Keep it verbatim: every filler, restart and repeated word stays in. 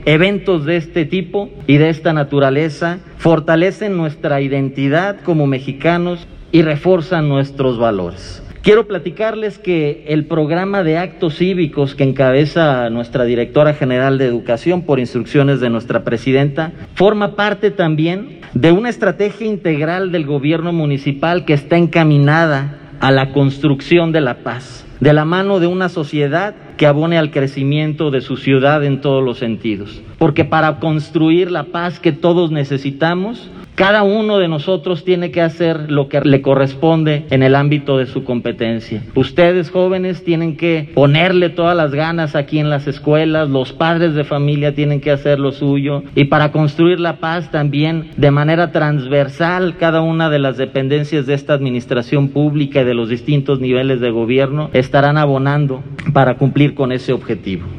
Eventos de este tipo y de esta naturaleza fortalecen nuestra identidad como mexicanos y refuerzan nuestros valores. Quiero platicarles que el programa de actos cívicos que encabeza nuestra directora general de Educación por instrucciones de nuestra presidenta forma parte también de una estrategia integral del gobierno municipal que está encaminada a la construcción de la paz, de la mano de una sociedad que abone al crecimiento de su ciudad en todos los sentidos. Porque para construir la paz que todos necesitamos, cada uno de nosotros tiene que hacer lo que le corresponde en el ámbito de su competencia. Ustedes, jóvenes, tienen que ponerle todas las ganas aquí en las escuelas, los padres de familia tienen que hacer lo suyo, y para construir la paz también de manera transversal, cada una de las dependencias de esta administración pública y de los distintos niveles de gobierno estarán abonando para cumplir con ese objetivo.